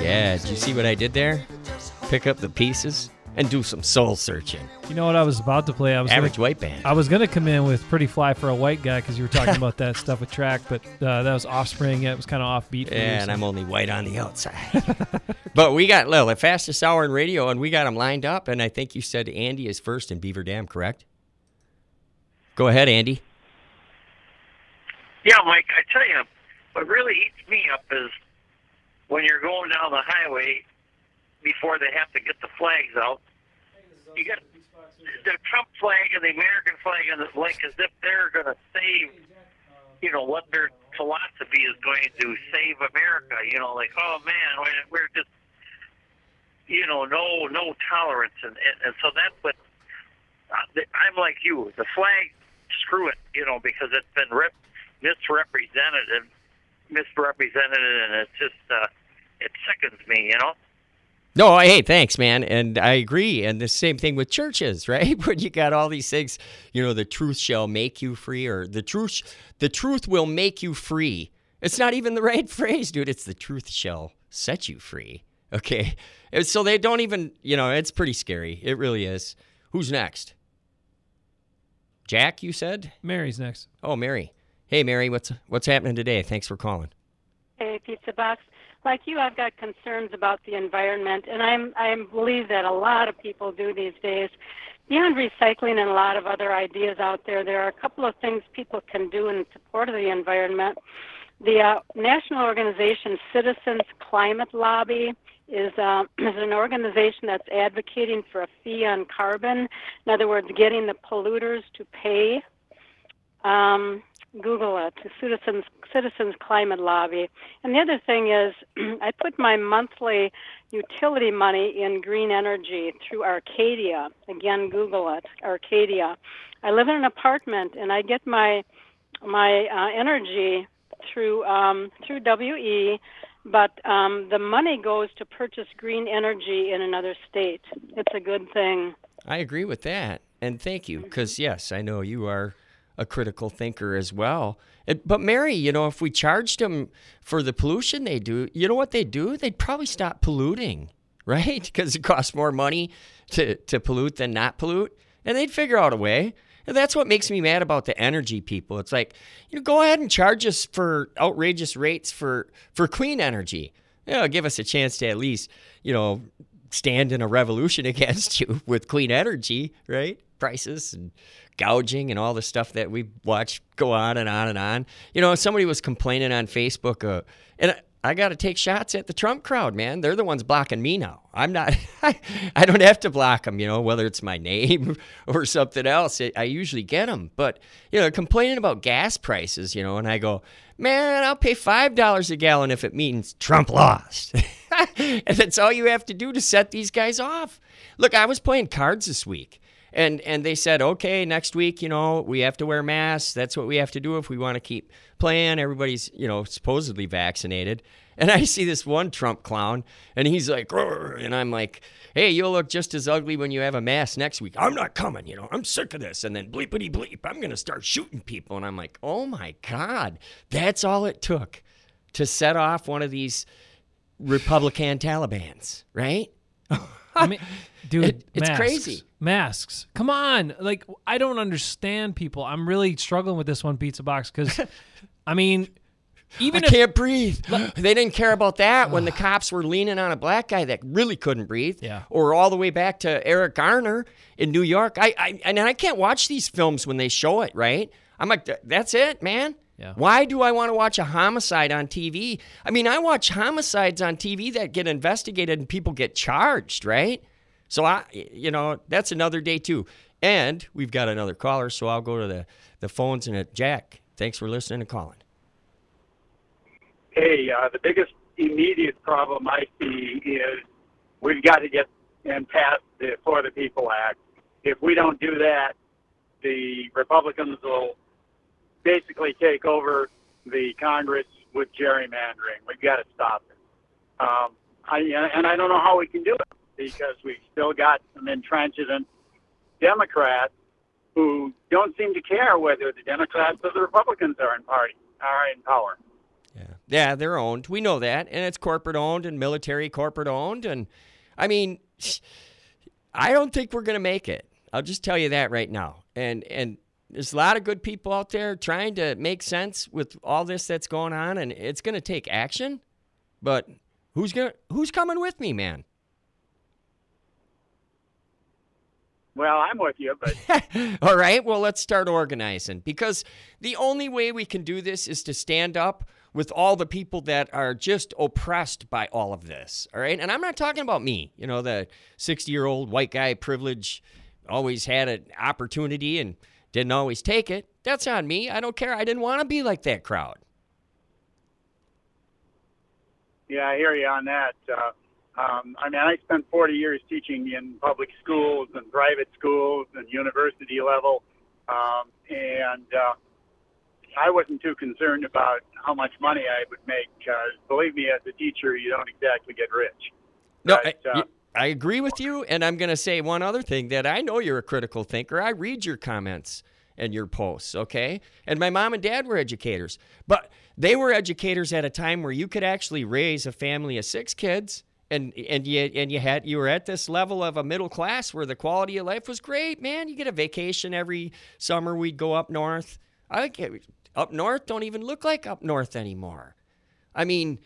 Yeah, did you see what I did there? Pick up the pieces and do some soul searching. You know what I was about to play? Average White Band. I was going to come in with Pretty Fly for a White Guy because you were talking about that stuff with track, but that was Offspring. It was kind of offbeat for you. And I'm only white on the outside. But we got the fastest hour in radio, and we got them lined up, and I think you said Andy is first in Beaver Dam, correct? Go ahead, Andy. Yeah, Mike, I tell you, what really eats me up is when you're going down the highway before they have to get the flags out. You got the Trump flag and the American flag, and it's like as if they're going to save, what their philosophy is going to save America. Like, oh man, we're just, no tolerance, and so that's what I'm like you. The flag, screw it, because it's been misrepresented, and it's just it sickens me, No, hey, thanks, man, and I agree. And the same thing with churches, right? When you got all these things, the truth shall make you free, or the truth will make you free. It's not even the right phrase, dude. It's the truth shall set you free. Okay, and so they don't even, it's pretty scary. It really is. Who's next? Jack, you said? Mary's next. Oh, Mary. Hey, Mary, what's happening today? Thanks for calling. Hey, Pizza Box. Like you, I've got concerns about the environment, and I believe that a lot of people do these days. Beyond recycling and a lot of other ideas out there, there are a couple of things people can do in support of the environment. The national organization Citizens Climate Lobby is an organization that's advocating for a fee on carbon. In other words, getting the polluters to pay. Google it, the Citizens Climate Lobby. And the other thing is, I put my monthly utility money in green energy through Arcadia. Again, Google it, Arcadia. I live in an apartment, and I get my energy through WE, but the money goes to purchase green energy in another state. It's a good thing. I agree with that, and thank you, because, yes, I know you are a critical thinker as well. But Mary, if we charged them for the pollution they do, you know what they'd do? They'd probably stop polluting, right? Because it costs more money to pollute than not pollute. And they'd figure out a way. And that's what makes me mad about the energy people. It's like, go ahead and charge us for outrageous rates for clean energy. Give us a chance to at least, stand in a revolution against you with clean energy, right? Prices and gouging and all the stuff that we watch go on and on and on. Somebody was complaining on Facebook, and I got to take shots at the Trump crowd, man. They're the ones blocking me now. I'm not, I don't have to block them, whether it's my name or something else. I usually get them. But, complaining about gas prices, and I go, man, I'll pay $5 a gallon if it means Trump lost. And that's all you have to do to set these guys off. Look, I was playing cards this week. And they said, okay, next week, we have to wear masks. That's what we have to do if we want to keep playing. Everybody's, supposedly vaccinated. And I see this one Trump clown, and he's like, "Grr," and I'm like, hey, you'll look just as ugly when you have a mask next week. I'm not coming, I'm sick of this. And then bleepity bleep, I'm going to start shooting people. And I'm like, oh my God, that's all it took to set off one of these Republican Talibans, right? I mean, dude, it's crazy. Masks. Come on. Like, I don't understand people. I'm really struggling with this one, Pizza Box, because, I mean, even I can't breathe. They didn't care about that when the cops were leaning on a black guy that really couldn't breathe. Yeah. Or all the way back to Eric Garner in New York. I can't watch these films when they show it, right? I'm like, that's it, man? Yeah. Why do I want to watch a homicide on TV? I mean, I watch homicides on TV that get investigated and people get charged, right? So, that's another day, too. And we've got another caller, so I'll go to the phones. And Jack, thanks for listening and calling. Hey, the biggest immediate problem I see is we've got to get and pass the For the People Act. If we don't do that, the Republicans will basically take over the Congress with gerrymandering. We've got to stop it. I don't know how we can do it, because we've still got some intransigent Democrats who don't seem to care whether the Democrats or the Republicans are in power. Yeah. Yeah, they're owned. We know that. And it's corporate owned and military corporate owned. And I mean, I don't think we're going to make it. I'll just tell you that right now. And there's a lot of good people out there trying to make sense with all this that's going on, and it's going to take action. But who's coming with me, man? Well, I'm with you, but all right, well, let's start organizing, because the only way we can do this is to stand up with all the people that are just oppressed by all of this, all right? And I'm not talking about me, the 60-year-old white guy, privilege, always had an opportunity and didn't always take it. That's on me. I don't care. I didn't want to be like that crowd. yeah, I hear you on that. I spent 40 years teaching in public schools and private schools and university level, and I wasn't too concerned about how much money I would make. Believe me, as a teacher, you don't exactly get rich. No, But, I agree with you, and I'm going to say one other thing, that I know you're a critical thinker. I read your comments and your posts, okay? And my mom and dad were educators, but they were educators at a time where you could actually raise a family of 6 kids, and you were at this level of a middle class where the quality of life was great, man. You get a vacation every summer. We'd go up north. Up north don't even look like up north anymore. I mean,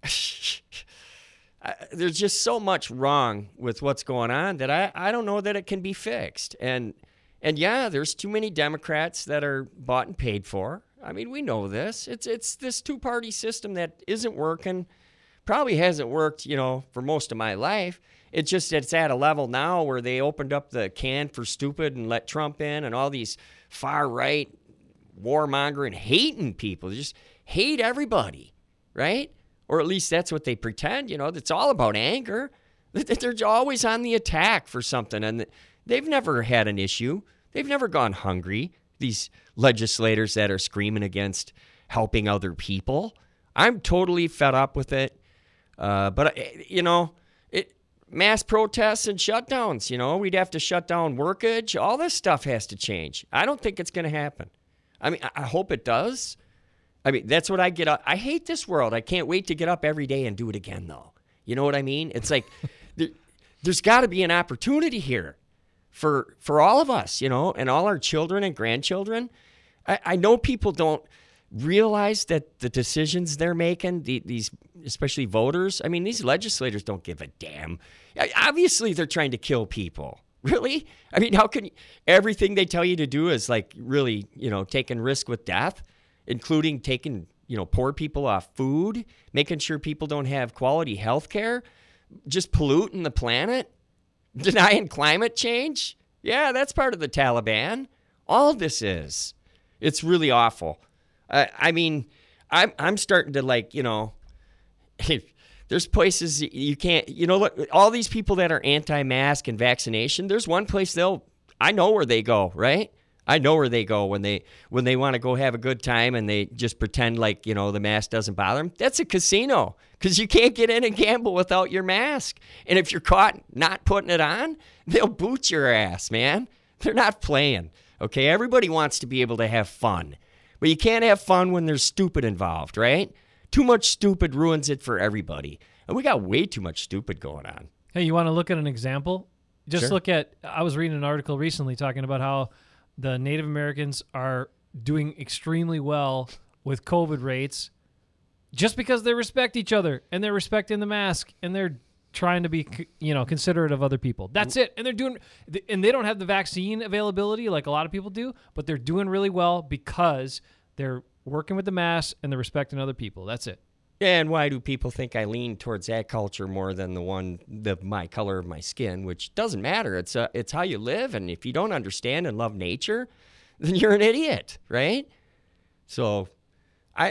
there's just so much wrong with what's going on that I don't know that it can be fixed. And yeah, there's too many Democrats that are bought and paid for. I mean, we know this. It's this two-party system that isn't working. Probably hasn't worked, for most of my life. It's at a level now where they opened up the can for stupid and let Trump in, and all these far-right warmongering, hating people. They just hate everybody, right? Or at least that's what they pretend, it's all about anger. They're always on the attack for something, and they've never had an issue. They've never gone hungry, these legislators that are screaming against helping other people. I'm totally fed up with it. But mass protests and shutdowns, we'd have to shut down workage. All this stuff has to change. I don't think it's going to happen. I mean, I hope it does. I mean, that's what I get up. I hate this world. I can't wait to get up every day and do it again, though. You know what I mean? It's like there's got to be an opportunity here for all of us, and all our children and grandchildren. I know people don't realize that the decisions they're making, these especially voters, I mean, these legislators don't give a damn. Obviously, they're trying to kill people. Really? I mean, how can everything they tell you to do is like really, taking risk with death, including taking, poor people off food, making sure people don't have quality health care, just polluting the planet, denying climate change? Yeah, that's part of the Taliban. All of this is. It's really awful. I mean, I'm starting to there's places you can't, look, all these people that are anti-mask and vaccination, there's one place I know where they go, right? I know where they go when they want to go have a good time and they just pretend like, the mask doesn't bother them. That's a casino, because you can't get in and gamble without your mask. And if you're caught not putting it on, they'll boot your ass, man. They're not playing, okay? Everybody wants to be able to have fun. But you can't have fun when there's stupid involved, right? Too much stupid ruins it for everybody. And we got way too much stupid going on. Hey, you want to look at an example? Just Sure. look at, I was reading an article recently talking about how the Native Americans are doing extremely well with COVID rates just because they respect each other and they're respecting the mask and they're trying to be, considerate of other people. That's it. And they don't have the vaccine availability like a lot of people do, but they're doing really well because they're working with the mask and they're respecting other people. That's it. Yeah, and why do people think I lean towards that culture more than my color of my skin, which doesn't matter. It's how you live, and if you don't understand and love nature, then you're an idiot, right? So I'll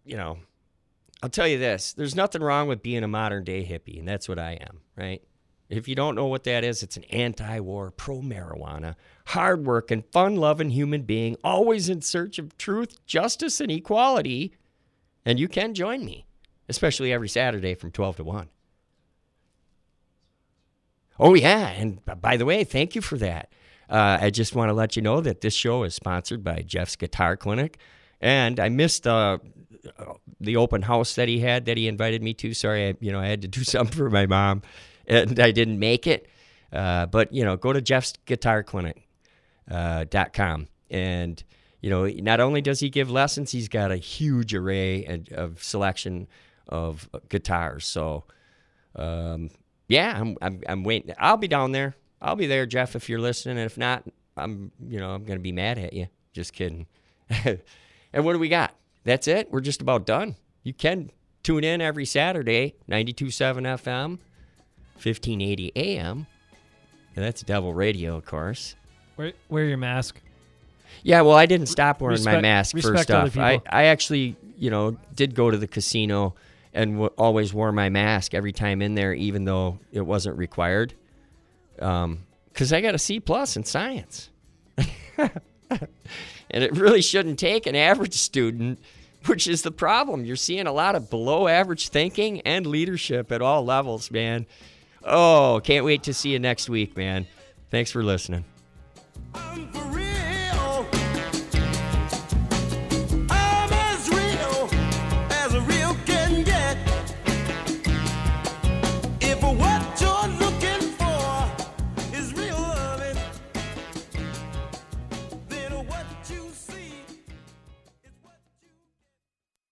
tell you this. There's nothing wrong with being a modern-day hippie, and that's what I am, right? If you don't know what that is, it's an anti-war, pro-marijuana, hard-working, fun-loving human being, always in search of truth, justice, and equality. And you can join me, especially every Saturday from 12 to 1. Oh, yeah, and by the way, thank you for that. I just want to let you know that this show is sponsored by Jeff's Guitar Clinic. And I missed the open house that he invited me to. Sorry, I had to do something for my mom, and I didn't make it. But go to jeffsguitarclinic.com, and not only does he give lessons, he's got a huge array of selection of guitars. So, I'm waiting. I'll be down there. I'll be there, Jeff, if you're listening. And if not, I'm going to be mad at you. Just kidding. And what do we got? That's it. We're just about done. You can tune in every Saturday, 92.7 FM, 1580 AM. And that's Devil Radio, of course. Wear your mask. Yeah, well, I didn't stop wearing my mask first off. I actually, did go to the casino and always wore my mask every time in there, even though it wasn't required. Because I got a C+ in science. And it really shouldn't take an average student, which is the problem. You're seeing a lot of below average thinking and leadership at all levels, man. Oh, can't wait to see you next week, man. Thanks for listening.